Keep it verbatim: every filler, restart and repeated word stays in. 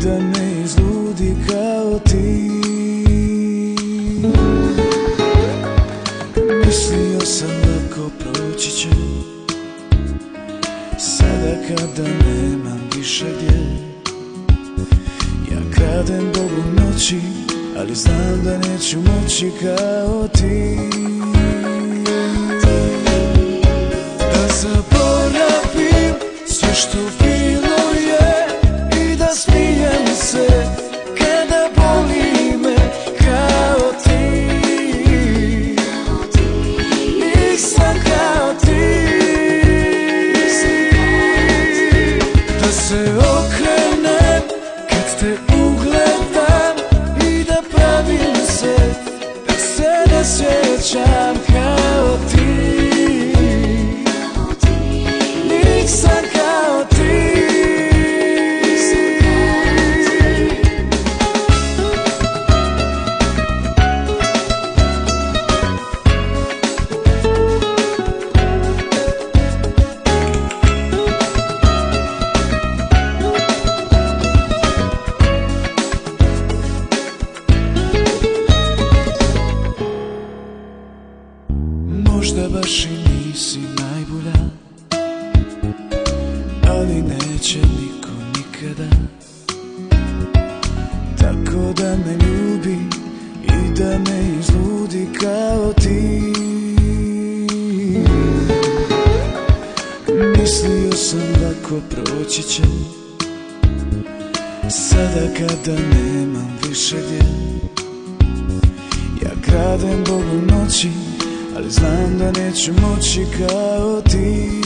da me izludi kao ti. Mislio sam lako proći će, sada kada nemam više gdje. Ja kradem Bogu noći, ali znam da neću moći kao ti. Da zaboravim sve što bilo je i da smijem se kada boli me kao ti. Nisam kao ti. Da se okrenem kad te ugledam i da pravim se da se ne sjećam kao ti. Nisam kao ti. Možda baš i nisi najbolja, ali neće niko nikada. Tako da me ljubi i da me izludi kao ti. Mislio sam lako proći će, sada kada nemam više gdje. Ja kradem Bogu noći, ali znam da neću moći kao ti.